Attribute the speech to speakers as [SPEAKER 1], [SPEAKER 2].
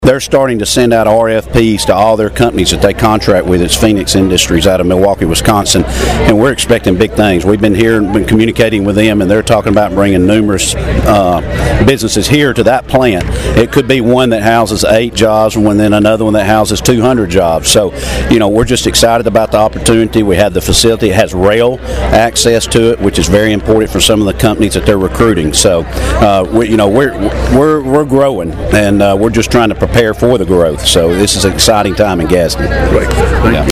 [SPEAKER 1] They're starting to send out RFPs to all their companies that they contract with. It's Phoenix Industries out of Milwaukee, Wisconsin, and we're expecting big things. We've been here and been communicating with them, and they're talking about bringing numerous businesses here to that plant. It could be one that houses 8 jobs and then another one that houses 200 jobs. So, we're just excited about the opportunity. We have the facility. It has rail access to it, which is very important for some of the companies that they're recruiting. So, we're growing, and we're just trying to prepare for the growth. So this is an exciting time in Gadsden.
[SPEAKER 2] Great. Thank you.